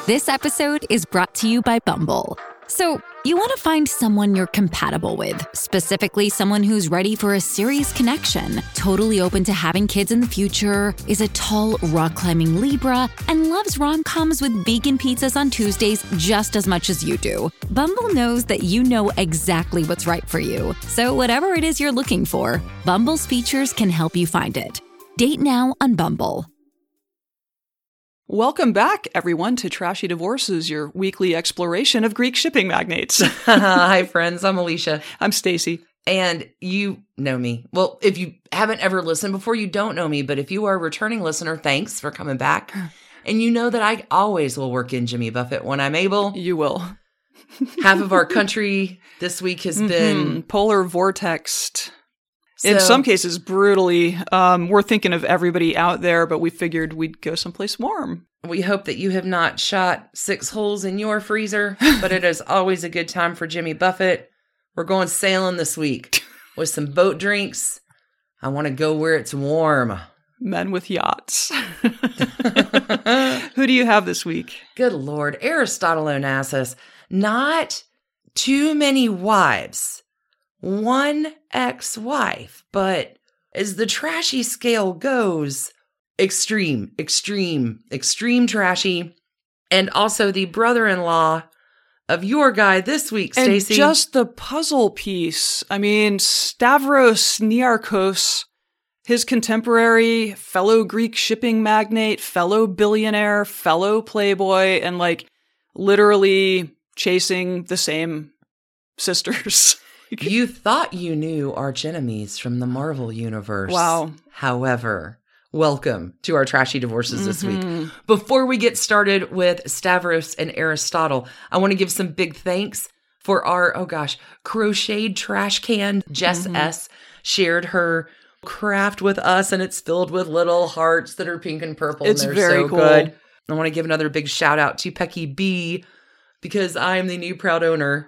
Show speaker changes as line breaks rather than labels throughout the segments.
This episode is brought to you by Bumble. So, you want to find someone you're compatible with, specifically someone who's ready for a serious connection, totally open to having kids in the future, is a tall, rock-climbing Libra, and loves rom-coms with vegan pizzas on Tuesdays just as much as you do. Bumble knows that you know exactly what's right for you. So whatever it is you're looking for, Bumble's features can help you find it. Date now on Bumble.
Welcome back, everyone, to Trashy Divorces, your weekly exploration of Greek shipping magnates.
Hi, friends. I'm Alicia.
I'm Stacy.
And you know me. Well, if you haven't ever listened before, you don't know me. But if you are a returning listener, thanks for coming back. And you know that I always will work in Jimmy Buffett when I'm able.
You will.
Half of our country this week has been
polar vortexed. In some cases, brutally. We're thinking of everybody out there, but we figured we'd go someplace warm.
We hope that you have not shot 6 holes in your freezer, but it is always a good time for Jimmy Buffett. We're going sailing this week with some boat drinks. I want to go where it's warm.
Men with yachts. Who do you have this week?
Good Lord. Aristotle Onassis. Not too many wives. One ex-wife, but as the trashy scale goes, extreme trashy, and also the brother-in-law of your guy this week, Stacey.
And just the puzzle piece. I mean, Stavros Niarchos, his contemporary, fellow Greek shipping magnate, fellow billionaire, fellow playboy, and like literally chasing the same sisters.
You thought you knew archenemies from the Marvel Universe.
Wow.
However, welcome to our Trashy Divorces this week. Before we get started with Stavros and Aristotle, I want to give some big thanks for our, crocheted trash can. Jess S. shared her craft with us, and it's filled with little hearts that are pink and purple.
It's
and they're
very
so
cool.
Good. I want to give another big shout out to Pecky B, because I am the new proud owner.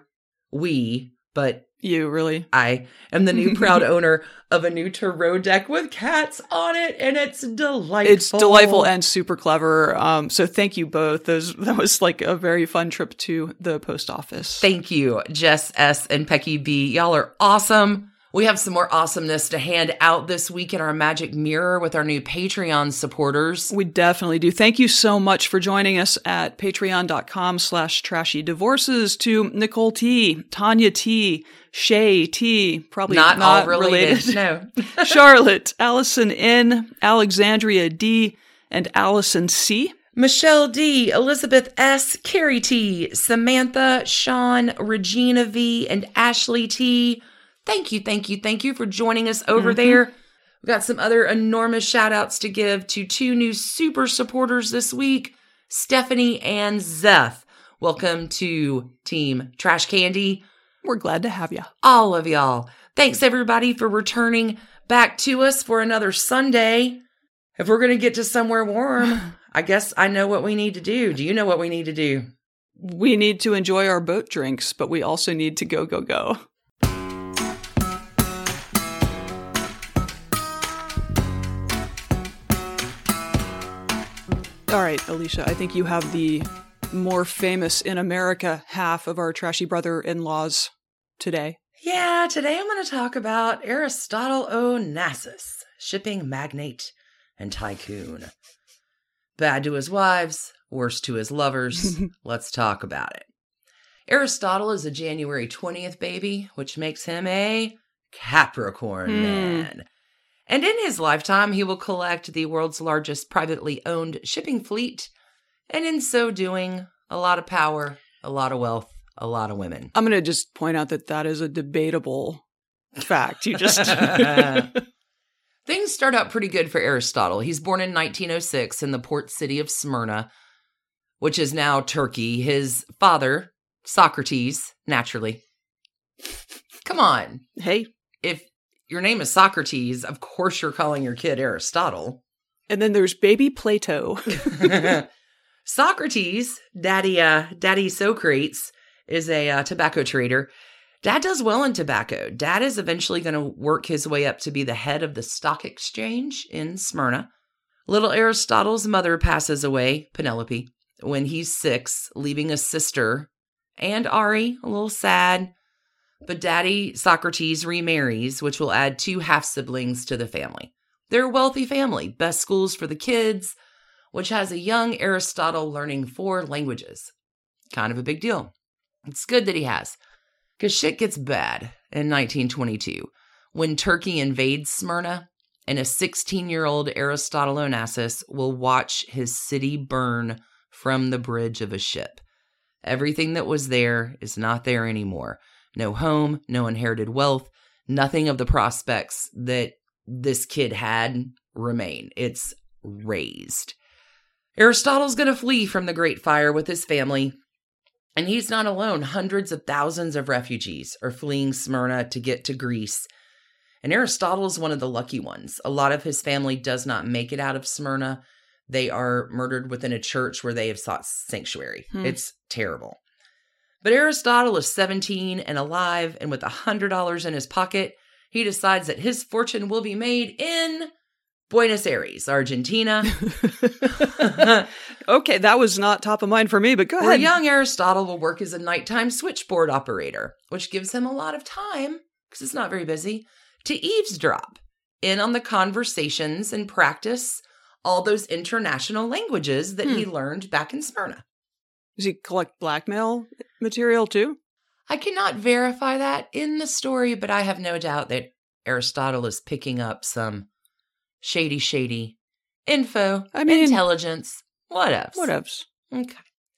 You, really?
I am the new proud owner of a new tarot deck with cats on it, and it's delightful.
It's delightful and super clever. So thank you both. That was like a very fun trip to the post office.
Thank you, Jess S. and Pecky B. Y'all are awesome. We have some more awesomeness to hand out this week in our Magic Mirror with our new Patreon supporters.
We definitely do. Thank you so much for joining us at patreon.com/trashy divorces, to Nicole T, Tanya T, Shay T, probably not
all related. No.
Charlotte, Allison N, Alexandria D, and Allison C.
Michelle D, Elizabeth S, Carrie T, Samantha, Sean, Regina V, and Ashley T. Thank you for joining us over there. We've got some other enormous shout outs to give to 2 new super supporters this week, Stephanie and Zeth. Welcome to Team Trash Candy.
We're glad to have you.
All of y'all. Thanks everybody for returning back to us for another Sunday. If we're going to get to somewhere warm, I guess I know what we need to do. Do you know what we need to do?
We need to enjoy our boat drinks, but we also need to go. All right, Alicia, I think you have the more famous in America half of our trashy brother-in-laws today.
Yeah, today I'm going to talk about Aristotle Onassis, shipping magnate and tycoon. Bad to his wives, worse to his lovers. Let's talk about it. Aristotle is a January 20th baby, which makes him a Capricorn man. And in his lifetime, he will collect the world's largest privately owned shipping fleet. And in so doing, a lot of power, a lot of wealth, a lot of women.
I'm going to just point out that is a debatable fact. You just...
Things start out pretty good for Aristotle. He's born in 1906 in the port city of Smyrna, which is now Turkey. His father, Socrates, naturally. Come on.
Hey.
If your name is Socrates, of course you're calling your kid Aristotle.
And then there's baby Plato.
Socrates, Daddy Socrates, is a tobacco trader. Dad does well in tobacco. Dad is eventually going to work his way up to be the head of the stock exchange in Smyrna. Little Aristotle's mother passes away, Penelope, when he's 6, leaving a sister and Ari, a little sad. But Daddy Socrates remarries, which will add 2 half-siblings to the family. They're a wealthy family, best schools for the kids, which has a young Aristotle learning 4 languages. Kind of a big deal. It's good that he has, because shit gets bad in 1922 when Turkey invades Smyrna, and a 16-year-old Aristotle Onassis will watch his city burn from the bridge of a ship. Everything that was there is not there anymore. No home, no inherited wealth, nothing of the prospects that this kid had remain. It's razed. Aristotle's going to flee from the Great Fire with his family, and he's not alone. Hundreds of thousands of refugees are fleeing Smyrna to get to Greece. And Aristotle is one of the lucky ones. A lot of his family does not make it out of Smyrna. They are murdered within a church where they have sought sanctuary. It's terrible. But Aristotle is 17 and alive, and with $100 in his pocket, he decides that his fortune will be made in Buenos Aires, Argentina.
Okay, that was not top of mind for me, but go
Where
ahead.
young Aristotle will work as a nighttime switchboard operator, which gives him a lot of time, because it's not very busy, to eavesdrop in on the conversations and practice all those international languages that he learned back in Smyrna.
Does he collect blackmail material too?
I cannot verify that in the story, but I have no doubt that Aristotle is picking up some shady info, intelligence, whatevs. Okay.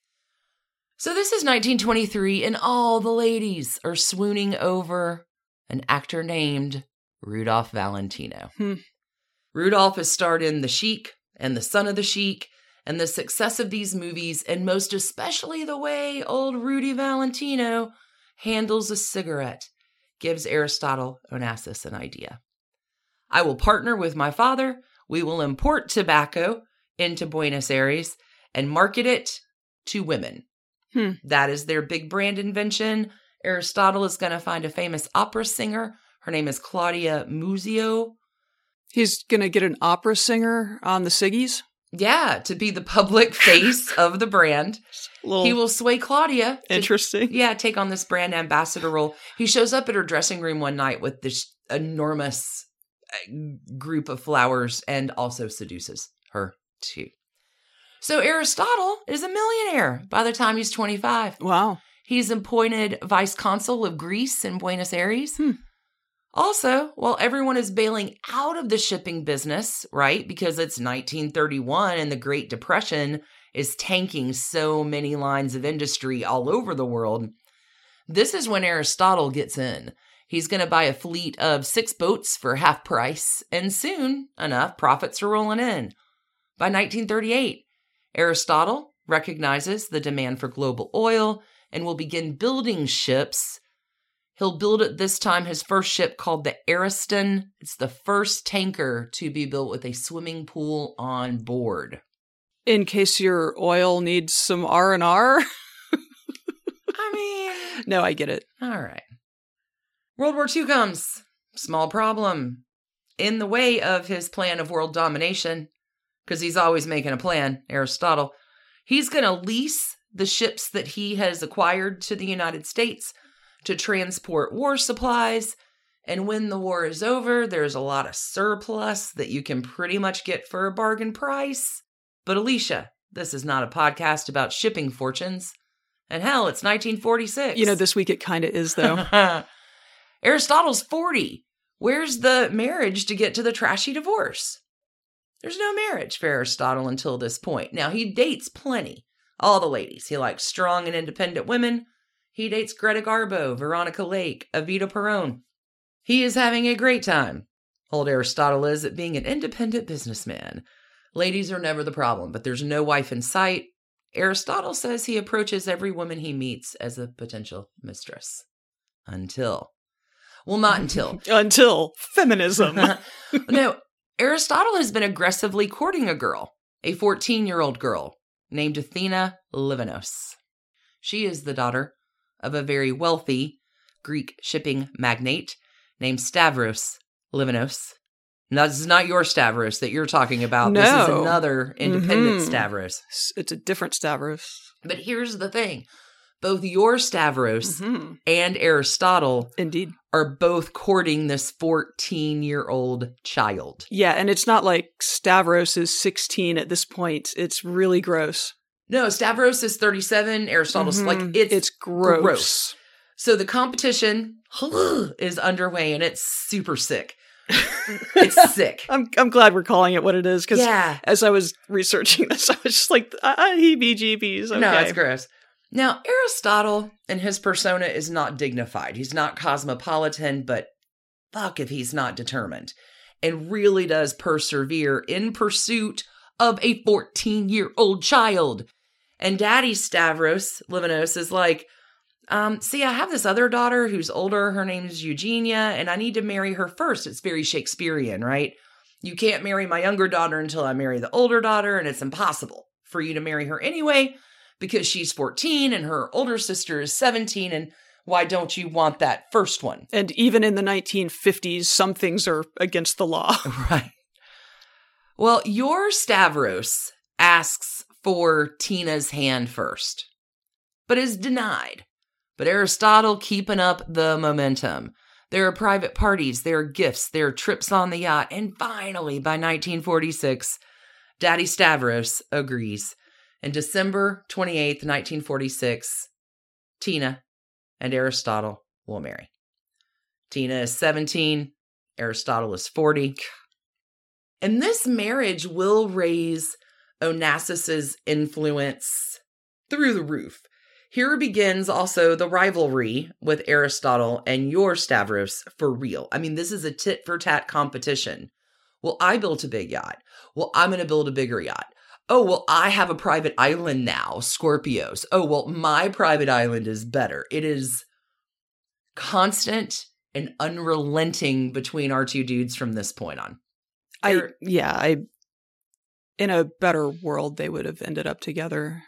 So this is 1923, and all the ladies are swooning over an actor named Rudolph Valentino. Rudolph has starred in The Sheik and The Son of the Sheik, and the success of these movies, and most especially the way old Rudy Valentino handles a cigarette, gives Aristotle Onassis an idea. I will partner with my father. We will import tobacco into Buenos Aires and market it to women. That is their big brand invention. Aristotle is going to find a famous opera singer. Her name is Claudia Muzio.
He's going to get an opera singer on the Siggies?
Yeah, to be the public face of the brand. He will sway Claudia.
Interesting.
Take on this brand ambassador role. He shows up at her dressing room one night with this enormous group of flowers and also seduces her too. So Aristotle is a millionaire by the time he's 25.
Wow.
He's appointed vice consul of Greece in Buenos Aires. Also, while everyone is bailing out of the shipping business, right, because it's 1931 and the Great Depression is tanking so many lines of industry all over the world, this is when Aristotle gets in. He's going to buy a fleet of 6 boats for half price, and soon enough, profits are rolling in. By 1938, Aristotle recognizes the demand for global oil and will begin building ships. He'll build at this time his first ship called the Ariston. It's the first tanker to be built with a swimming pool on board.
In case your oil needs some R&R? No, I get it.
All right. World War II comes. Small problem. In the way of his plan of world domination, because he's always making a plan, Aristotle, he's going to lease the ships that he has acquired to the United States to transport war supplies. And when the war is over, there's a lot of surplus that you can pretty much get for a bargain price. But Alicia, this is not a podcast about shipping fortunes. And hell, it's 1946.
You know, this week it kind of is, though.
Aristotle's 40. Where's the marriage to get to the trashy divorce? There's no marriage for Aristotle until this point. Now, he dates plenty. All the ladies. He likes strong and independent women. He dates Greta Garbo, Veronica Lake, Evita Peron. He is having a great time. Old Aristotle is at being an independent businessman. Ladies are never the problem, but there's no wife in sight. Aristotle says he approaches every woman he meets as a potential mistress. Until
feminism.
No, Aristotle has been aggressively courting a girl, a 14-year-old girl named Athena Livanos. She is the daughter of a very wealthy Greek shipping magnate named Stavros Livanos. Now, this is not your Stavros that you're talking about.
No.
This is another independent Stavros.
It's a different Stavros.
But here's the thing. Both your Stavros and Aristotle
Indeed.
are both courting this 14-year-old child.
Yeah, and it's not like Stavros is 16 at this point. It's really gross.
No, Stavros is 37. Aristotle's it's gross. So the competition is underway, and it's super sick. It's sick.
I'm glad we're calling it what it is, because as I was researching this, I was just like, heebie-jeebies. Okay.
No, it's gross. Now, Aristotle and his persona is not dignified. He's not cosmopolitan, but fuck if he's not determined. And really does persevere in pursuit of a 14-year-old child. And Daddy Stavros Livanos is like, see, I have this other daughter who's older. Her name is Eugenia, and I need to marry her first. It's very Shakespearean, right? You can't marry my younger daughter until I marry the older daughter, and it's impossible for you to marry her anyway because she's 14 and her older sister is 17, and why don't you want that first one?
And even in the 1950s, some things are against the law.
Right. Well, your Stavros asks for Tina's hand first, but is denied. But Aristotle keeping up the momentum. There are private parties, there are gifts, there are trips on the yacht, and finally, by 1946, Daddy Stavros agrees. And December 28th, 1946, Tina and Aristotle will marry. Tina is 17, Aristotle is 40. And this marriage will raise Onassis's influence through the roof. Here begins also the rivalry with Aristotle and your Stavros for real. I mean, this is a tit-for-tat competition. Well, I built a big yacht. Well, I'm going to build a bigger yacht. Oh, well, I have a private island now, Scorpios. Oh, well, my private island is better. It is constant and unrelenting between our two dudes from this point on.
In a better world, they would have ended up together.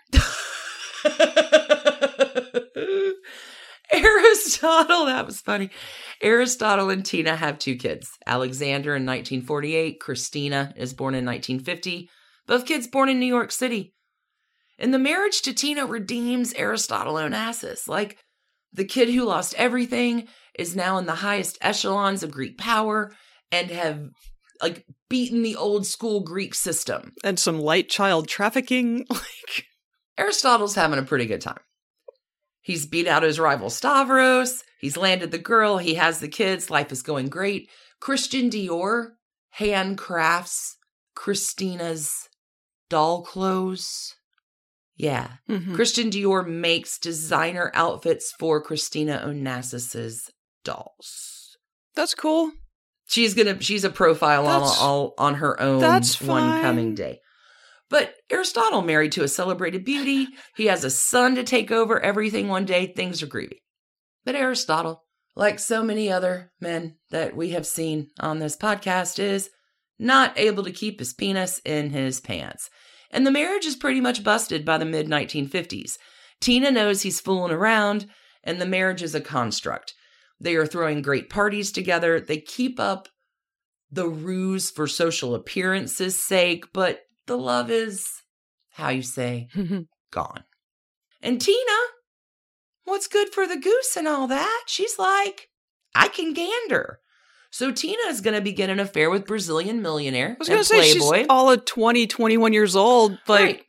Aristotle, that was funny. Aristotle and Tina have two kids. Alexander in 1948. Christina is born in 1950. Both kids born in New York City. And the marriage to Tina redeems Aristotle Onassis. Like, the kid who lost everything is now in the highest echelons of Greek power and have, like, beaten the old school Greek system.
And some light child trafficking.
Aristotle's having a pretty good time. He's beat out his rival Stavros. He's landed the girl. He has the kids. Life is going great. Christian Dior handcrafts Christina's doll clothes. Yeah. Mm-hmm. Christian Dior makes designer outfits for Christina Onassis's dolls.
That's cool.
She's a profile on her own one coming day. But Aristotle married to a celebrated beauty. He has a son to take over everything one day. Things are groovy. But Aristotle, like so many other men that we have seen on this podcast, is not able to keep his penis in his pants. And the marriage is pretty much busted by the mid-1950s. Tina knows he's fooling around, and the marriage is a construct. They are throwing great parties together. They keep up the ruse for social appearance's sake, but the love is, how you say, gone. And Tina, what's good for the goose and all that? She's like, I can gander. So Tina is going to begin an affair with Brazilian millionaire. I was going to say, she's
all of 20, 21 years old.
Right.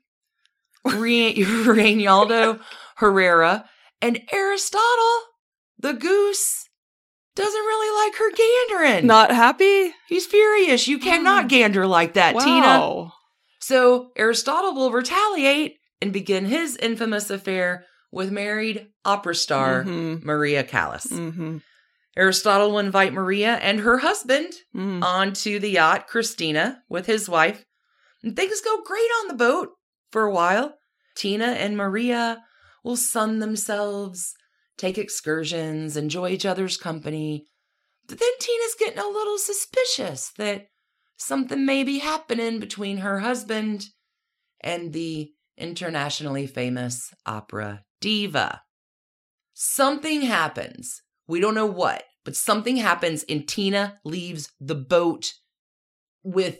Reinaldo Herrera. And Aristotle, the goose, doesn't really like her gandering.
Not happy?
He's furious. You cannot gander like that, Tina. So Aristotle will retaliate and begin his infamous affair with married opera star Maria Callas. Mm-hmm. Aristotle will invite Maria and her husband onto the yacht, Christina, with his wife. And things go great on the boat for a while. Tina and Maria will sun themselves, take excursions, enjoy each other's company. But then Tina's getting a little suspicious that something may be happening between her husband and the internationally famous opera diva. Something happens. We don't know what, but something happens and Tina leaves the boat with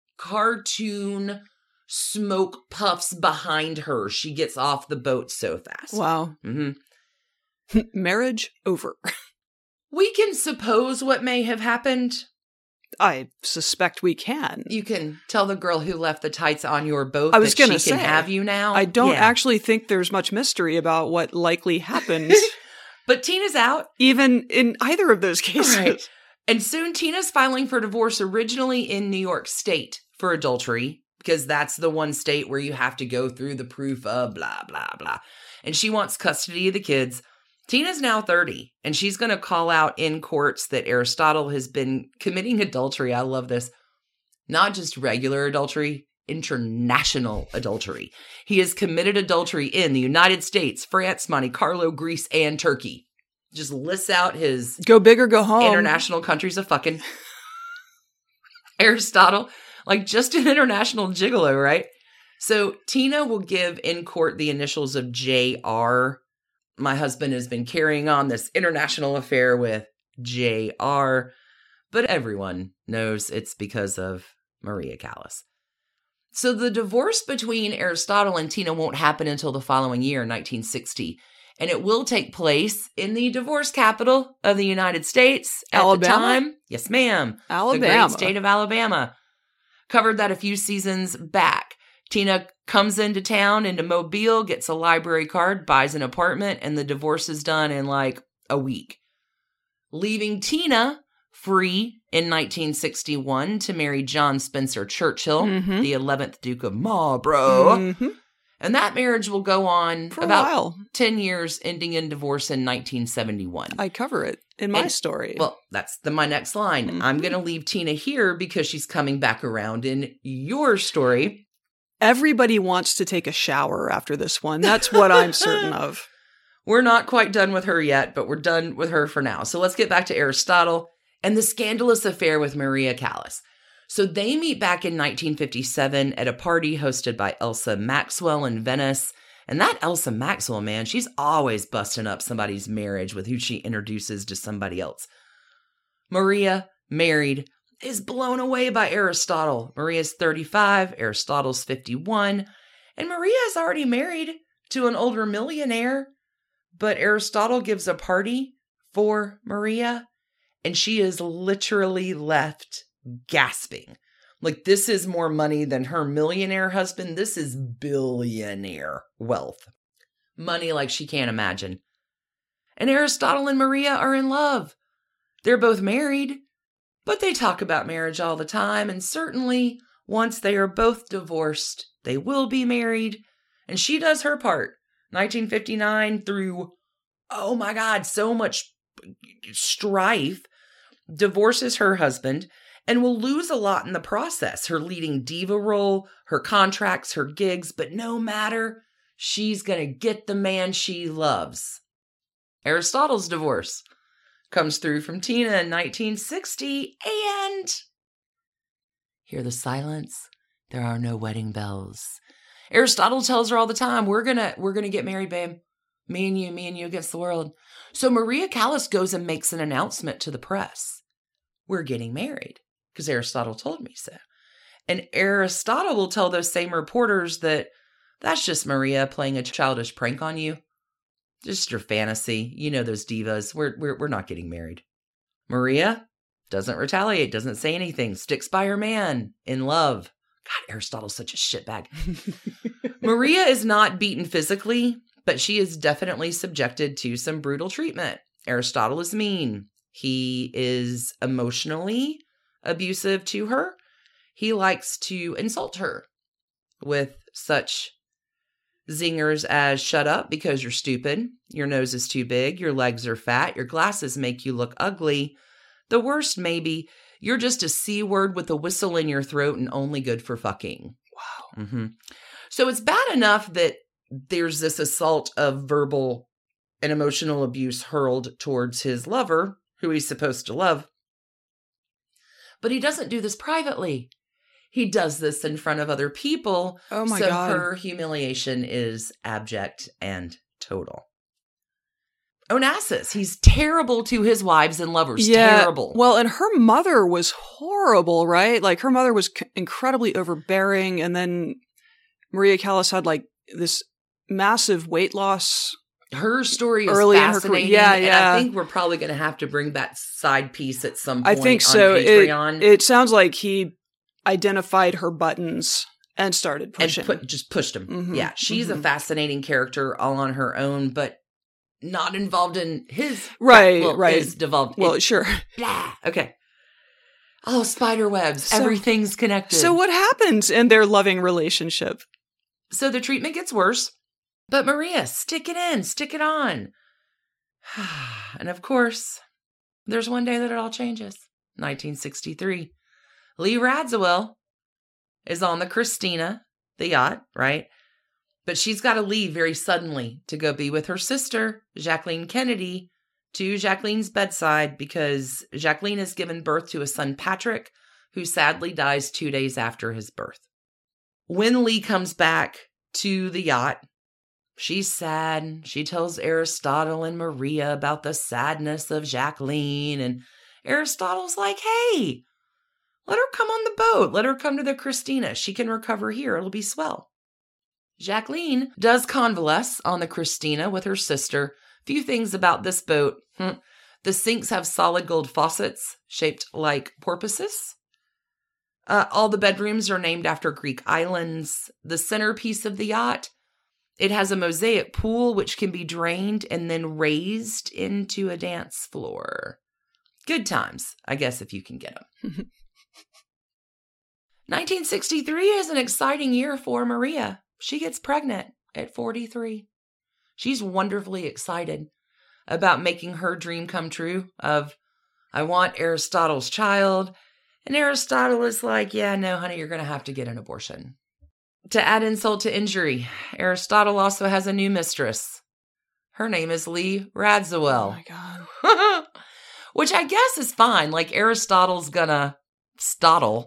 cartoon smoke puffs behind her. She gets off the boat so fast.
Wow.
Mm-hmm.
Marriage over.
We can suppose what may have happened.
I suspect we can.
You can tell the girl who left the tights on your boat
I was
that
gonna
she can
say,
have you now.
I don't
Yeah.
actually think there's much mystery about what likely happened,
But Tina's out.
even in either of those cases.
Right. And soon Tina's filing for divorce, originally in New York State for adultery, because that's the one state where you have to go through the proof of blah, blah, blah. And she wants custody of the kids. Tina's now 30, and she's going to call out in courts that Aristotle has been committing adultery. I love this. Not just regular adultery, international adultery. He has committed adultery in the United States, France, Monte Carlo, Greece, and Turkey. Just lists out his
Go big or go home.
international countries of fucking. Aristotle, like just an international gigolo, right? So Tina will give in court the initials of J.R. My husband has been carrying on this international affair with J.R., but everyone knows it's because of Maria Callas. So the divorce between Aristotle and Tina won't happen until the following year, 1960. And it will take place in the divorce capital of the United States at
Alabama?
the time. Yes, ma'am.
Alabama.
The great state of Alabama. Covered that a few seasons back. Tina comes into town, into Mobile, gets a library card, buys an apartment, and the divorce is done in like a week. Leaving Tina free in 1961 to marry John Spencer Churchill,
Mhm.
the 11th Duke of Marlborough.
Mhm.
And that marriage will go on
For a
about
while.
10 years, ending in divorce in 1971.
I cover it in my
And-
story.
Well, that's my next line.
Mhm.
I'm going to leave Tina here because she's coming back around in your story.
Everybody wants to take a shower after this one. That's what I'm certain of.
We're not quite done with her yet, but we're done with her for now. So let's get back to Aristotle and the scandalous affair with Maria Callas. So they meet back in 1957 at a party hosted by Elsa Maxwell in Venice. And that Elsa Maxwell, man, she's always busting up somebody's marriage with who she introduces to somebody else. Maria, married, is blown away by Aristotle. Maria's 35, Aristotle's 51, and Maria is already married to an older millionaire. But Aristotle gives a party for Maria, and she is literally left gasping. Like, this is more money than her millionaire husband. This is billionaire wealth. Money like she can't imagine. And Aristotle and Maria are in love. They're both married, but they talk about marriage all the time. And certainly, once they are both divorced, they will be married. And she does her part. 1959 through, oh my God, so much strife, divorces her husband and will lose a lot in the process. Her leading diva role, her contracts, her gigs, but no matter, she's going to get the man she loves. Aristotle's divorce comes through from Tina in 1960, and hear the silence. There are no wedding bells. Aristotle tells her all the time, we're gonna get married, babe. Me and you against the world. So Maria Callas goes and makes an announcement to the press. We're getting married because Aristotle told me so. And Aristotle will tell those same reporters that that's just Maria playing a childish prank on you. Just your fantasy. You know those divas. We're not getting married. Maria doesn't retaliate, doesn't say anything, sticks by her man in love. God, Aristotle's such a shitbag. Maria is not beaten physically, but she is definitely subjected to some brutal treatment. Aristotle is mean. He is emotionally abusive to her. He likes to insult her with such zingers as shut up because you're stupid, your nose is too big, your legs are fat, your glasses make you look ugly. The worst, maybe, you're just a C word with a whistle in your throat and only good for fucking. Wow. Mm-hmm. So it's bad enough that there's this assault of verbal and emotional abuse hurled towards his lover, who he's supposed to love. But he doesn't do this privately. He does this in front of other people.
Oh my
God.
God.
Her humiliation is abject and total. Onassis. He's terrible to his wives and lovers.
Yeah.
Terrible.
Well, and her mother was horrible, right? Like, her mother was incredibly overbearing. And then Maria Callas had like this massive weight loss.
Her story is
early
fascinating.
In her career.
And I think we're probably going to have to bring that side piece at some point.
I think so.
On Patreon.
It sounds like he identified her buttons and started pushing.
And just pushed them.
Mm-hmm.
Yeah. She's a fascinating character all on her own, but not involved in his.
Right.
Is devolved.
Sure.
Blah. Okay. Oh, spider webs. Everything's connected.
So what happens in their loving relationship?
So the treatment gets worse, but Maria, stick it in, stick it on. And of course, there's one day that it all changes. 1963. Lee Radziwill is on the Christina, the yacht, right? But she's got to leave very suddenly to go be with her sister, Jacqueline Kennedy, to Jacqueline's bedside because Jacqueline has given birth to a son, Patrick, who sadly dies 2 days after his birth. When Lee comes back to the yacht, she's sad. She tells Aristotle and Maria about the sadness of Jacqueline, and Aristotle's like, hey, let her come on the boat. Let her come to the Christina. She can recover here. It'll be swell. Jacqueline does convalesce on the Christina with her sister. Few things about this boat. The sinks have solid gold faucets shaped like porpoises. All the bedrooms are named after Greek islands. The centerpiece of the yacht, it has a mosaic pool which can be drained and then raised into a dance floor. Good times, I guess, if you can get them. 1963 is an exciting year for Maria. She gets pregnant at 43. She's wonderfully excited about making her dream come true of, I want Aristotle's child. And Aristotle is like, yeah, no, honey, you're going to have to get an abortion. To add insult to injury, Aristotle also has a new mistress. Her name is Lee Radziwill.
Oh, my God.
Which I guess is fine. Like, Aristotle's gonna stottle.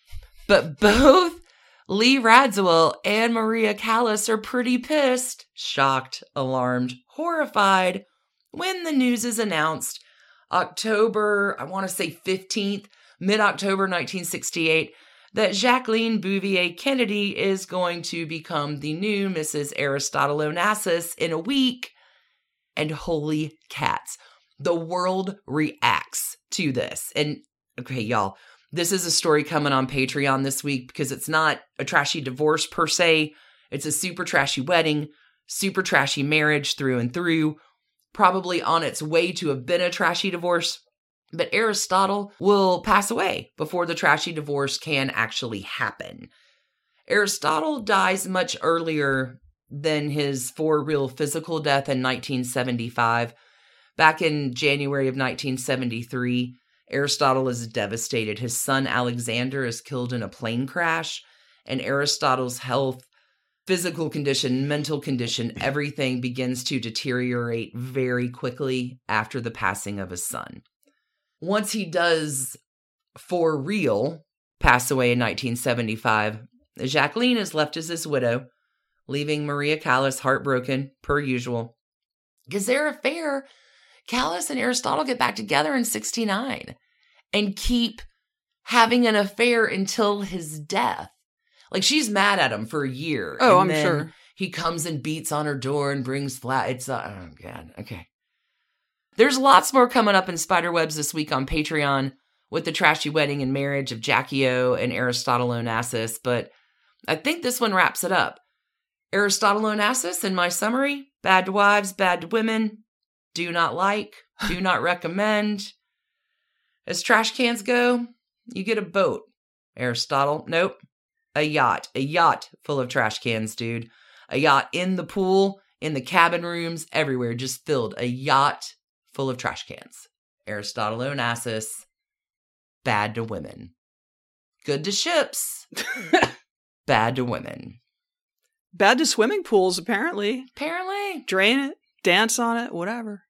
But both Lee Radziwill and Maria Callas are pretty pissed, shocked, alarmed, horrified when the news is announced October, I want to say 15th, mid-October 1968, that Jacqueline Bouvier Kennedy is going to become the new Mrs. Aristotle Onassis in a week. And holy cats, the world reacts to this. And okay, y'all, this is a story coming on Patreon this week because it's not a trashy divorce per se. It's a super trashy wedding, super trashy marriage through and through, probably on its way to have been a trashy divorce. But Aristotle will pass away before the trashy divorce can actually happen. Aristotle dies much earlier than his for real physical death in 1975. Back in January of 1973, Aristotle is devastated. His son Alexander is killed in a plane crash, and Aristotle's health, physical condition, mental condition, everything begins to deteriorate very quickly after the passing of his son. Once he does, for real, pass away in 1975, Jacqueline is left as his widow, leaving Maria Callas heartbroken, per usual. Because their affair, Callas and Aristotle get back together in 1969 and keep having an affair until his death. Like, she's mad at him for a year.
Oh,
and
I'm sure.
He comes and beats on her door and brings it's, oh, God, okay. There's lots more coming up in Spiderwebs this week on Patreon with the trashy wedding and marriage of Jackie O and Aristotle Onassis, but I think this one wraps it up. Aristotle Onassis, in my summary, bad to wives, bad to women, do not like, do not recommend. As trash cans go, you get a boat. Aristotle, nope. A yacht full of trash cans, dude. A yacht in the pool, in the cabin rooms, everywhere, just filled. A yacht full of trash cans. Aristotle Onassis, bad to women. Good to ships, bad to women.
Bad to swimming pools, apparently.
Apparently.
Drain it, dance on it, whatever.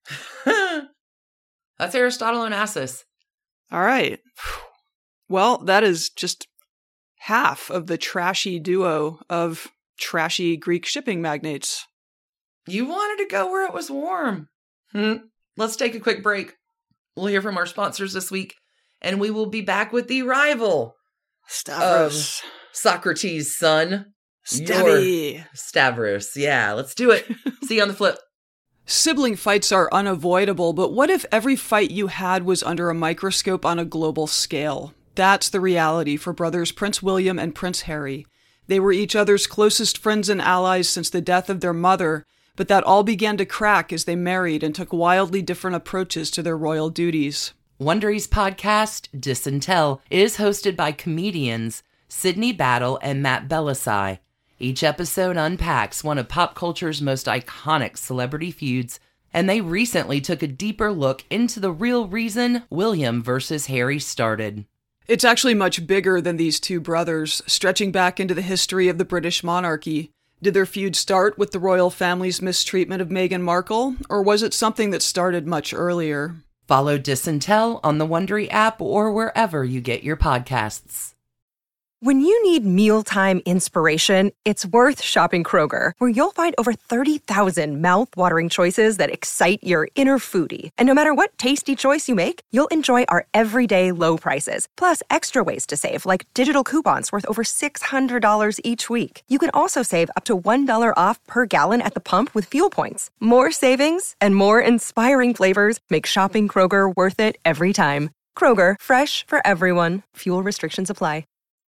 That's Aristotle Onassis.
All right. Well, that is just half of the trashy duo of trashy Greek shipping magnates.
You wanted to go where it was warm. Let's take a quick break. We'll hear from our sponsors this week, and we will be back with the rival
Stavros.
Socrates' son.
Stavy.
Stavros. Yeah, let's do it. See you on the flip.
Sibling fights are unavoidable, but what if every fight you had was under a microscope on a global scale? That's the reality for brothers Prince William and Prince Harry. They were each other's closest friends and allies since the death of their mother, but that all began to crack as they married and took wildly different approaches to their royal duties.
Wondery's podcast, Dis and Tell, is hosted by comedians Sydney Battle and Matt Belisai. Each episode unpacks one of pop culture's most iconic celebrity feuds, and they recently took a deeper look into the real reason William versus Harry started.
It's actually much bigger than these two brothers, stretching back into the history of the British monarchy. Did their feud start with the royal family's mistreatment of Meghan Markle, or was it something that started much earlier?
Follow Dis and Tell on the Wondery app or wherever you get your podcasts.
When you need mealtime inspiration, it's worth shopping Kroger, where you'll find over 30,000 mouth-watering choices that excite your inner foodie. And no matter what tasty choice you make, you'll enjoy our everyday low prices, plus extra ways to save, like digital coupons worth over $600 each week. You can also save up to $1 off per gallon at the pump with fuel points. More savings and more inspiring flavors make shopping Kroger worth it every time. Kroger, fresh for everyone. Fuel restrictions apply.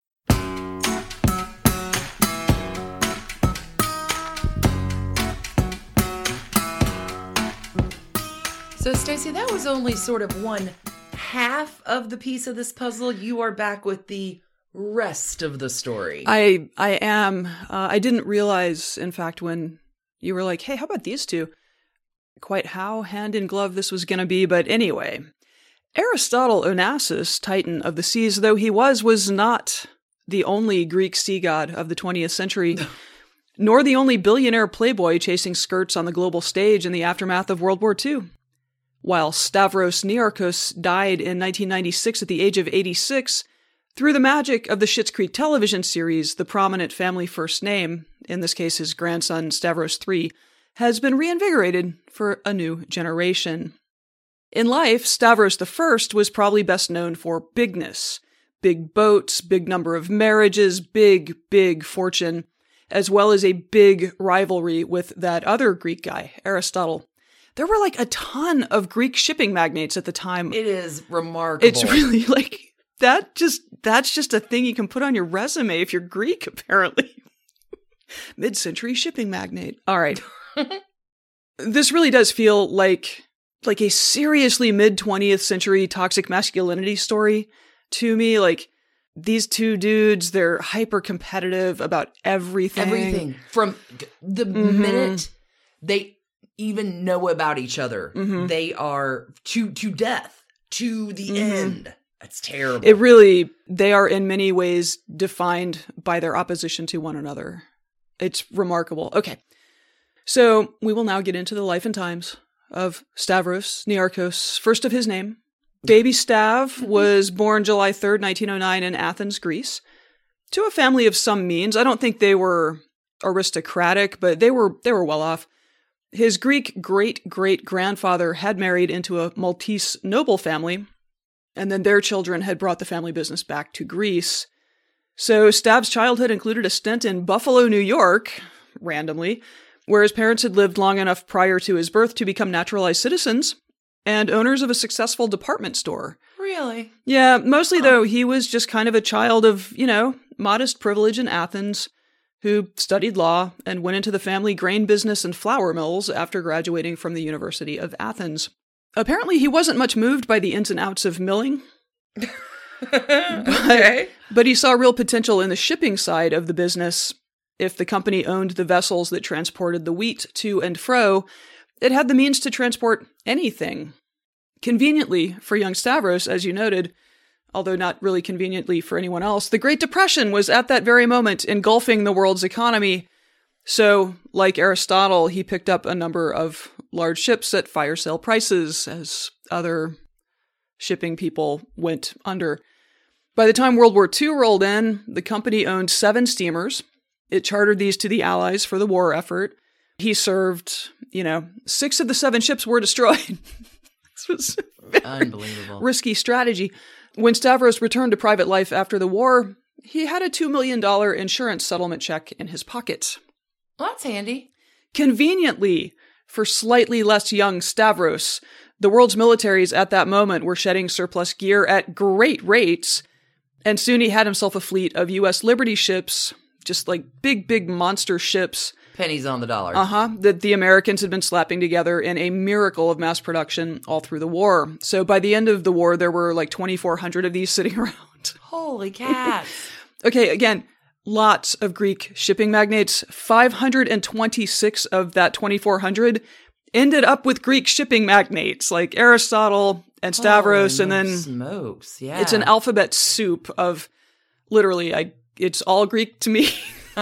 So, Stacey, that was only sort of one half of the piece of this puzzle. You are back with the rest of the story.
I am. I didn't realize, in fact, when you were like, hey, how about these two? Quite how hand in glove this was going to be. But anyway, Aristotle Onassis, Titan of the seas, though he was not the only Greek sea god of the 20th century, nor the only billionaire playboy chasing skirts on the global stage in the aftermath of World War II. While Stavros Niarchos died in 1996 at the age of 86, through the magic of the Schitt's Creek television series, the prominent family first name, in this case his grandson Stavros III, has been reinvigorated for a new generation. In life, Stavros I was probably best known for bigness. Big boats, big number of marriages, big fortune, as well as a big rivalry with that other Greek guy, Aristotle. There were like a ton of Greek shipping magnates at the time.
It is remarkable.
It's really like, that's just a thing you can put on your resume if you're Greek, apparently. Mid-century shipping magnate. All right. This really does feel like a seriously mid-20th century toxic masculinity story to me. Like, these two dudes, they're hyper-competitive about everything.
Everything. From the minute they even know about each other, they are to death, to the end. That's terrible.
They are in many ways defined by their opposition to one another. It's remarkable. Okay. So we will now get into the life and times of Stavros Niarchos, first of his name. Baby Stav was born July 3rd, 1909 in Athens, Greece, to a family of some means. I don't think they were aristocratic, but they were well off. His Greek great-great-grandfather had married into a Maltese noble family, and then their children had brought the family business back to Greece. So Stav's childhood included a stint in Buffalo, New York, randomly, where his parents had lived long enough prior to his birth to become naturalized citizens and owners of a successful department store.
Really?
Yeah, mostly though, he was just kind of a child of, modest privilege in Athens, who studied law and went into the family grain business and flour mills after graduating from the University of Athens. Apparently, he wasn't much moved by the ins and outs of milling.
Okay.
But he saw real potential in the shipping side of the business. If the company owned the vessels that transported the wheat to and fro, it had the means to transport anything. Conveniently for young Stavros, as you noted, although not really conveniently for anyone else, the Great Depression was at that very moment engulfing the world's economy. So, like Aristotle, he picked up a number of large ships at fire sale prices as other shipping people went under. By the time World War II rolled in, the company owned 7 steamers. It chartered these to the Allies for the war effort. He served 6 of the 7 ships were destroyed. This was a
Unbelievable.
risky strategy. When Stavros returned to private life after the war, he had a $2 million insurance settlement check in his pocket.
Well, that's handy.
Conveniently, for slightly less young Stavros, the world's militaries at that moment were shedding surplus gear at great rates, and soon he had himself a fleet of U.S. Liberty ships, just like big monster ships.
Pennies on the dollar.
That the Americans had been slapping together in a miracle of mass production all through the war. So by the end of the war, there were like 2,400 of these sitting around.
Holy cats.
Okay, again, lots of Greek shipping magnates. 526 of that 2,400 ended up with Greek shipping magnates like Aristotle and Stavros,
Holy
and then
smokes. Yeah.
it's an alphabet soup of literally, it's all Greek to me.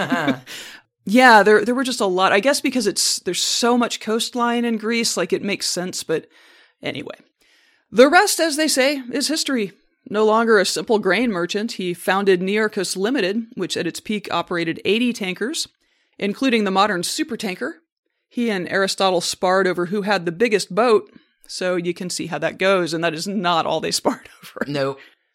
Yeah, there were just a lot. I guess because there's so much coastline in Greece, like it makes sense. But anyway, the rest, as they say, is history. No longer a simple grain merchant, he founded Nearchus Limited, which at its peak operated 80 tankers, including the modern supertanker. He and Aristotle sparred over who had the biggest boat, so you can see how that goes, and that is not all they sparred over.
Nope.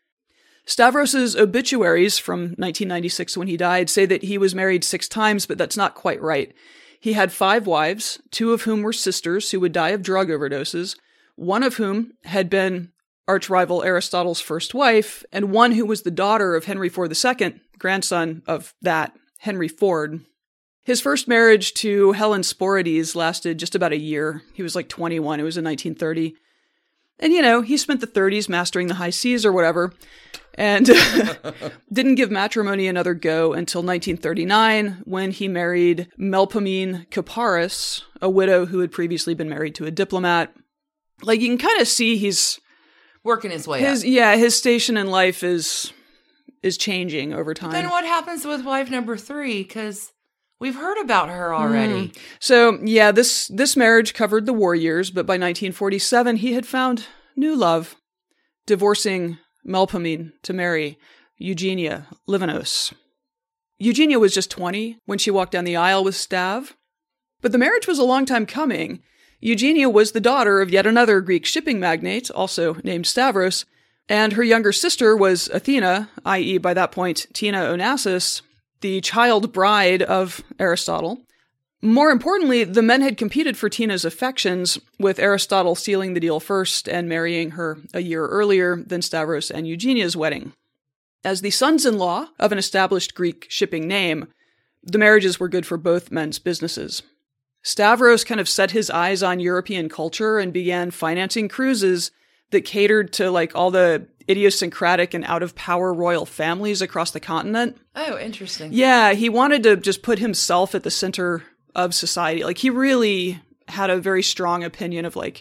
Stavros's obituaries from 1996 when he died say that he was married 6 times, but that's not quite right. He had 5 wives, 2 of whom were sisters who would die of drug overdoses, one of whom had been arch-rival Aristotle's first wife, and one who was the daughter of Henry IV II, grandson of that, Henry Ford. His first marriage to Helen Sporides lasted just about a year. He was like 21. It was in 1930. And, he spent the 30s mastering the high seas or whatever, and didn't give matrimony another go until 1939, when he married Melpomene Kaparis, a widow who had previously been married to a diplomat. Like, you can kind of see he's
working his way up.
Yeah, his station in life is changing over time.
Then what happens with wife number 3? Because we've heard about her already.
So, yeah, this marriage covered the war years, but by 1947, he had found new love, divorcing Melpomene to marry Eugenia Livanos. Eugenia was just 20 when she walked down the aisle with Stav, but the marriage was a long time coming. Eugenia was the daughter of yet another Greek shipping magnate, also named Stavros, and her younger sister was Athena, i.e. by that point, Tina Onassis, the child bride of Aristotle. More importantly, the men had competed for Tina's affections, with Aristotle sealing the deal first and marrying her a year earlier than Stavros and Eugenia's wedding. As the sons-in-law of an established Greek shipping name, the marriages were good for both men's businesses. Stavros kind of set his eyes on European culture and began financing cruises that catered to like all the idiosyncratic and out-of-power royal families across the continent.
Oh, interesting.
Yeah, he wanted to just put himself at the center of society. Like, he really had a very strong opinion of, like,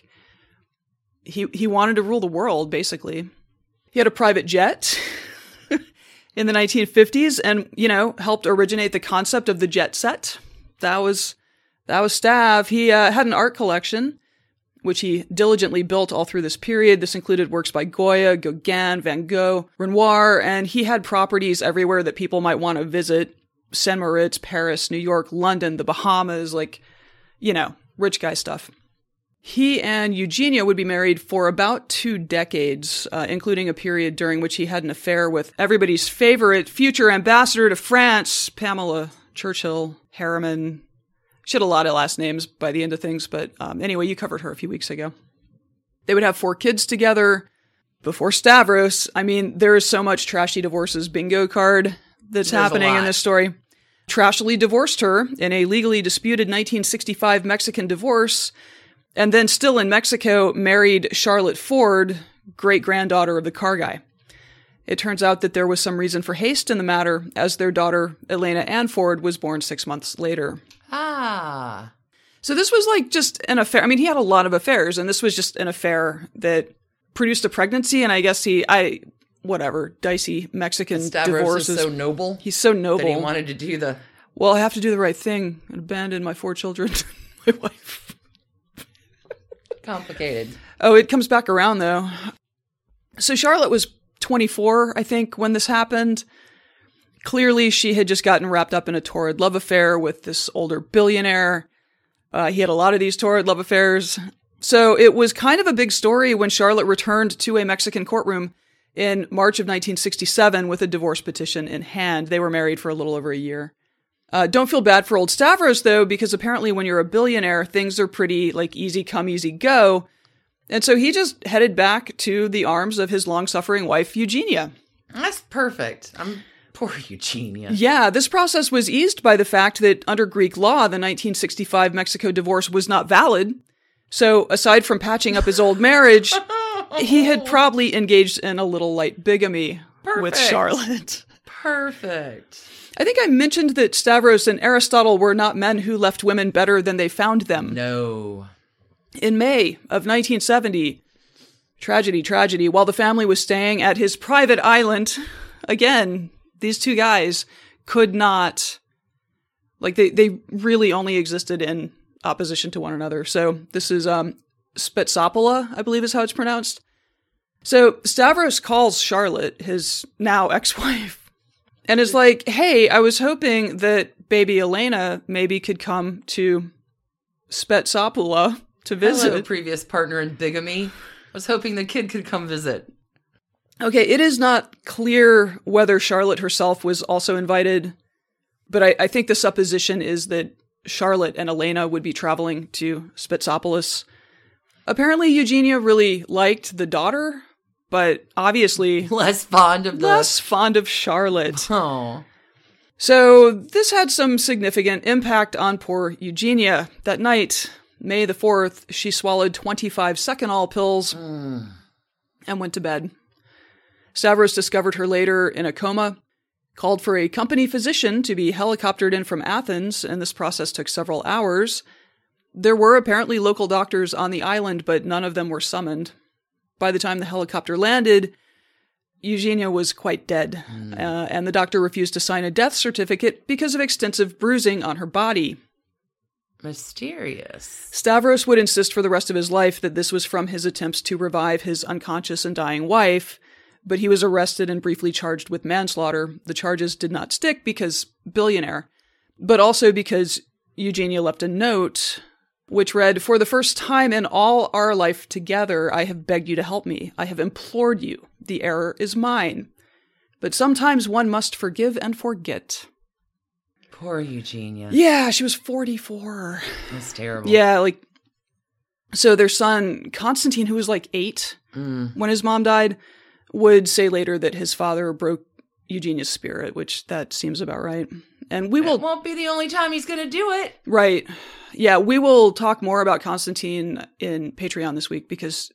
he wanted to rule the world, basically. He had a private jet in the 1950s and, helped originate the concept of the jet set. That was Stav. He had an art collection, which he diligently built all through this period. This included works by Goya, Gauguin, Van Gogh, Renoir, and he had properties everywhere that people might want to visit. Saint Moritz, Paris, New York, London, the Bahamas, rich guy stuff. He and Eugenia would be married for about 2 decades, including a period during which he had an affair with everybody's favorite future ambassador to France, Pamela Churchill Harriman. She had a lot of last names by the end of things, but anyway, you covered her a few weeks ago. They would have 4 kids together. Before Stavros, there is so much trashy divorces bingo card that's happening in this story. Trashily divorced her in a legally disputed 1965 Mexican divorce, and then still in Mexico married Charlotte Ford, great-granddaughter of the car guy. It turns out that there was some reason for haste in the matter, as their daughter, Elena Ann Ford, was born 6 months later.
Ah.
So this was like just an affair. He had a lot of affairs, and this was just an affair that produced a pregnancy, and I guess dicey Mexican
Stavros
divorces.
is so noble.
He's so noble.
That he wanted to do the...
Well, I have to do the right thing and abandon my 4 children, my wife.
Complicated.
Oh, it comes back around, though. So Charlotte was 24, I think, when this happened. Clearly, she had just gotten wrapped up in a torrid love affair with this older billionaire. He had a lot of these torrid love affairs. So it was kind of a big story when Charlotte returned to a Mexican courtroom in March of 1967 with a divorce petition in hand. They were married for a little over a year. Don't feel bad for old Stavros, though, because apparently when you're a billionaire, things are pretty, like, easy come, easy go. And so he just headed back to the arms of his long-suffering wife, Eugenia.
That's perfect. Poor Eugenia.
Yeah, this process was eased by the fact that under Greek law, the 1965 Mexico divorce was not valid. So aside from patching up his old marriage, he had probably engaged in a little light bigamy with Charlotte.
Perfect.
I think I mentioned that Stavros and Aristotle were not men who left women better than they found them.
No.
In May of 1970, tragedy, while the family was staying at his private island, again, these two guys could not, like, they really only existed in opposition to one another. So this is Spetsopola, I believe is how it's pronounced. So Stavros calls Charlotte, his now ex-wife, and is like, hey, I was hoping that baby Elena maybe could come to Spetsopola to visit.
Hello, previous partner in bigamy. I was hoping the kid could come visit.
Okay, it is not clear whether Charlotte herself was also invited, but I think the supposition is that Charlotte and Elena would be traveling to Spetsopolis. Apparently, Eugenia really liked the daughter, but obviously
less fond of
Charlotte.
Oh.
So this had some significant impact on poor Eugenia. That night, May the 4th, she swallowed 25 Seconal pills and went to bed. Stavros discovered her later in a coma, called for a company physician to be helicoptered in from Athens, and this process took several hours. There were apparently local doctors on the island, but none of them were summoned. By the time the helicopter landed, Eugenia was quite dead, and the doctor refused to sign a death certificate because of extensive bruising on her body.
Mysterious.
Stavros would insist for the rest of his life that this was from his attempts to revive his unconscious and dying wife, but he was arrested and briefly charged with manslaughter. The charges did not stick because billionaire, but also because Eugenia left a note which read, "For the first time in all our life together, I have begged you to help me. I have implored you. The error is mine. But sometimes one must forgive and forget."
Poor Eugenia.
Yeah, she was 44.
That's terrible.
Yeah, like, so their son, Constantine, who was like 8 when his mom died, would say later that his father broke Eugenia's spirit, which that seems about right. And we will...
It won't be the only time he's going to do it.
Right. Yeah, we will talk more about Constantine in Patreon this week because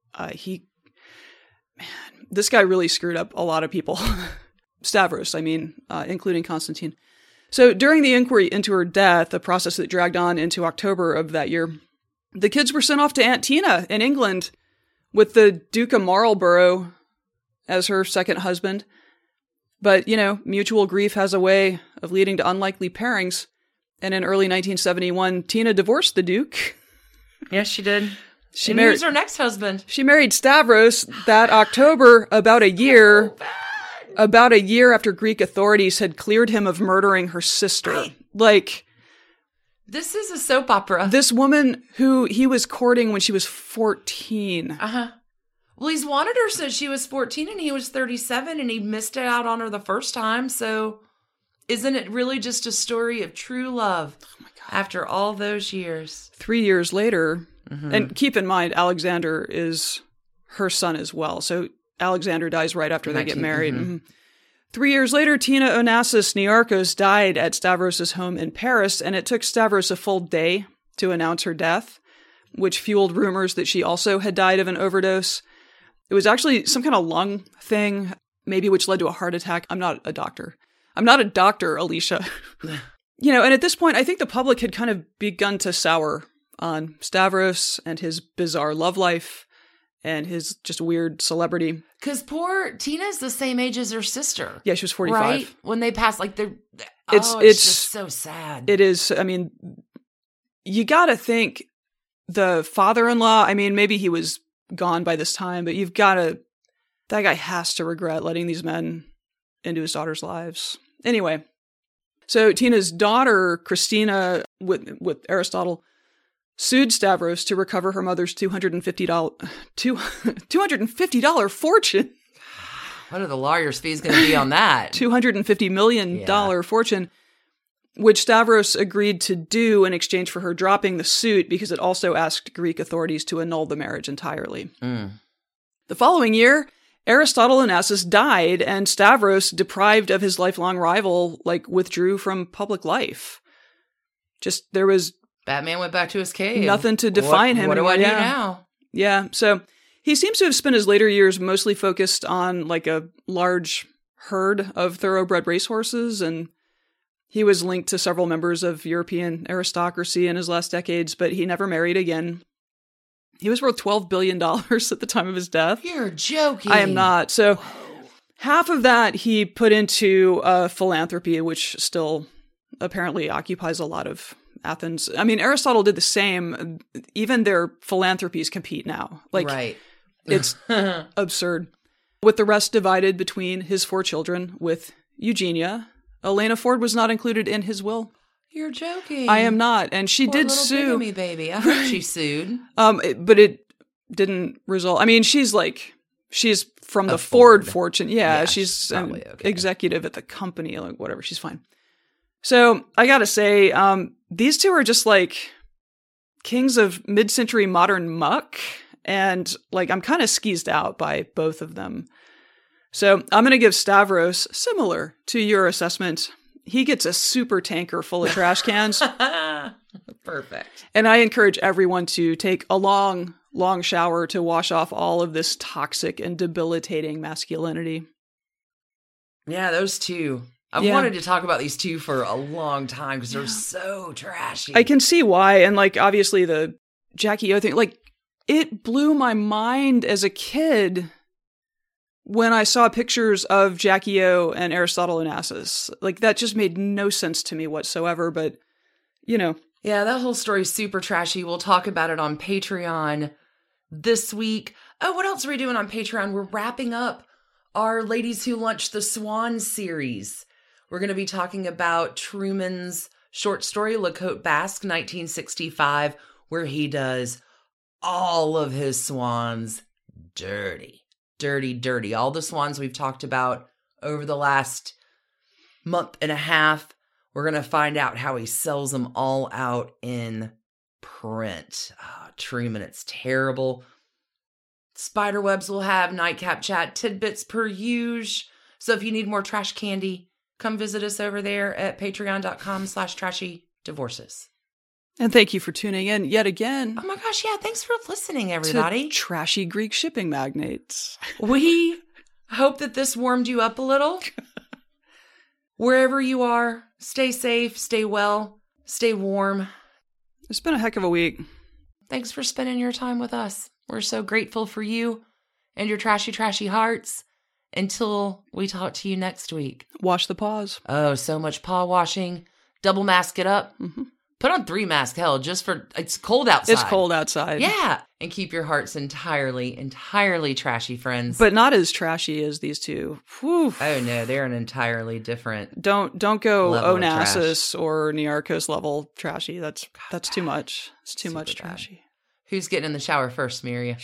this guy really screwed up a lot of people. Stavros, I mean, including Constantine. So during the inquiry into her death, a process that dragged on into October of that year, the kids were sent off to Aunt Tina in England with the Duke of Marlborough as her second husband. But, you know, mutual grief has a way of leading to unlikely pairings. And in early 1971, Tina divorced the Duke.
Yes, she did.
She
married her next husband.
She married Stavros that October, about a year after Greek authorities had cleared him of murdering her sister.
This is a soap opera.
This woman who he was courting when she was 14.
Uh-huh. Well, he's wanted her since she was 14 and he was 37 and he missed out on her the first time. So isn't it really just a story of true love after all those years?
3 years later, and keep in mind, Alexander is her son as well. So Alexander dies right after they get married. 3 years later, Tina Onassis Niarchos died at Stavros' home in Paris, and it took Stavros a full day to announce her death, which fueled rumors that she also had died of an overdose. It was actually some kind of lung thing, maybe which led to a heart attack. I'm not a doctor, Alicia. You know, and at this point, I think the public had kind of begun to sour on Stavros and his bizarre love life and his just weird celebrity.
Because poor Tina's the same age as her sister.
Yeah, she was 45.
Right? When they passed, like,
it's
just so sad.
It is. I mean, you got to think the father-in-law, I mean, maybe he was gone by this time, but that guy has to regret letting these men into his daughter's lives. Anyway, so Tina's daughter, Christina, with Aristotle, sued Stavros to recover her mother's $250 fortune.
What are the lawyer's fees going to be on that?
$250 million fortune, which Stavros agreed to do in exchange for her dropping the suit because it also asked Greek authorities to annul the marriage entirely. The following year, Aristotle Onassis died, and Stavros, deprived of his lifelong rival, withdrew from public life. There was
Batman went back to his cave.
nothing to define him.
What do I do now?
Yeah, so he seems to have spent his later years mostly focused on a large herd of thoroughbred racehorses, and he was linked to several members of European aristocracy in his last decades, but he never married again. He was worth $12 billion at the time of his death.
You're joking.
I am not. So half of that he put into philanthropy, which still apparently occupies a lot of Athens. I mean, Aristotle did the same. Even their philanthropies compete now.
Right.
It's absurd. With the rest divided between his 4 children with Eugenia, Elena Ford was not included in his will.
You're joking.
I am not. And she
Poor
did
little
sue.
Bigamy baby. I hope she sued.
But it didn't result. I mean, she's from the Ford fortune. Yeah, she's an executive at the company, whatever. She's fine. So I gotta say, these two are just kings of mid-century modern muck. And I'm kind of skeezed out by both of them. So I'm going to give Stavros, similar to your assessment, he gets a super tanker full of trash cans.
Perfect.
And I encourage everyone to take a long, long shower to wash off all of this toxic and debilitating masculinity.
Yeah, those two. I've wanted to talk about these two for a long time because they're so trashy.
I can see why. And obviously the Jackie O thing, it blew my mind as a kid when I saw pictures of Jackie O and Aristotle Onassis. That just made no sense to me whatsoever, but,
Yeah, that whole story is super trashy. We'll talk about it on Patreon this week. Oh, what else are we doing on Patreon? We're wrapping up our Ladies Who Lunch the Swan series. We're going to be talking about Truman's short story, La Côte Basque, 1965, where he does all of his swans dirty. Dirty. All the swans we've talked about over the last month and a half. We're going to find out how he sells them all out in print. Truman, it's terrible. Spiderwebs will have Nightcap Chat tidbits per usual. So if you need more trash candy, come visit us over there at patreon.com/trashydivorces.
And thank you for tuning in yet again.
Oh my gosh, yeah. Thanks for listening, everybody.
To trashy Greek shipping magnates.
We hope that this warmed you up a little. Wherever you are, stay safe, stay well, stay warm.
It's been a heck of a week.
Thanks for spending your time with us. We're so grateful for you and your trashy, trashy hearts. Until we talk to you next week.
Wash the paws.
Oh, so much paw washing. Double mask it up. Mm-hmm. Put on 3 masks, hell, just for, it's cold outside.
It's cold outside.
Yeah. And keep your hearts entirely trashy, friends.
But not as trashy as these two. Whew.
Oh, no, they're an entirely different
Don't go Onassis or Niarchos level trashy. That's too much. It's too much trashy.
Who's getting in the shower first, Miria?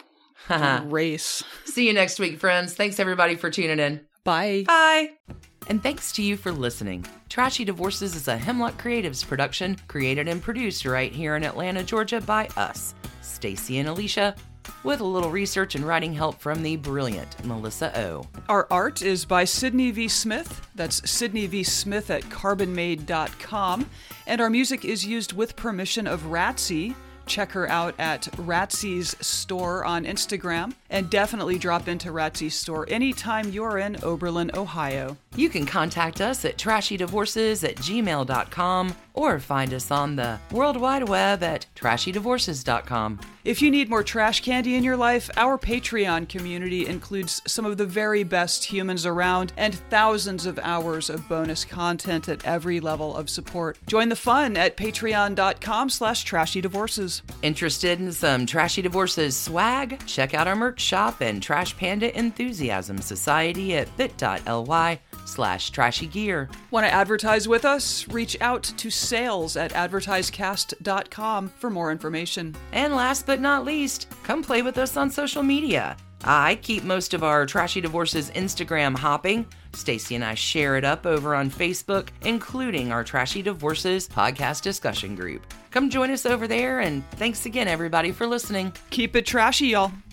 Race.
See you next week, friends. Thanks, everybody, for tuning in.
Bye.
Bye. And thanks to you for listening. Trashy Divorces is a Hemlock Creatives production, created and produced right here in Atlanta, Georgia by us, Stacy and Alicia, with a little research and writing help from the brilliant Melissa O.
Our art is by Sydney V. Smith. That's Sydney V. Smith at carbonmade.com. And our music is used with permission of Ratsy. Check her out at Ratsy's store on Instagram, and definitely drop into Ratsy's store anytime you're in Oberlin, Ohio.
You can contact us at trashydivorces@gmail.com or find us on the World Wide Web at trashydivorces.com.
If you need more trash candy in your life, our Patreon community includes some of the very best humans around and thousands of hours of bonus content at every level of support. Join the fun at patreon.com/trashydivorces.
Interested in some Trashy Divorces swag? Check out our merch shop and Trash Panda Enthusiasm Society at bit.ly/trashygear.
Want to advertise with us? Reach out to sales@advertisecast.com for more information.
And last but not least, come play with us on social media. I keep most of our Trashy Divorces Instagram hopping. Stacy and I share it up over on Facebook, including our Trashy Divorces podcast discussion group. Come join us over there, and thanks again, everybody, for listening.
Keep it trashy, y'all.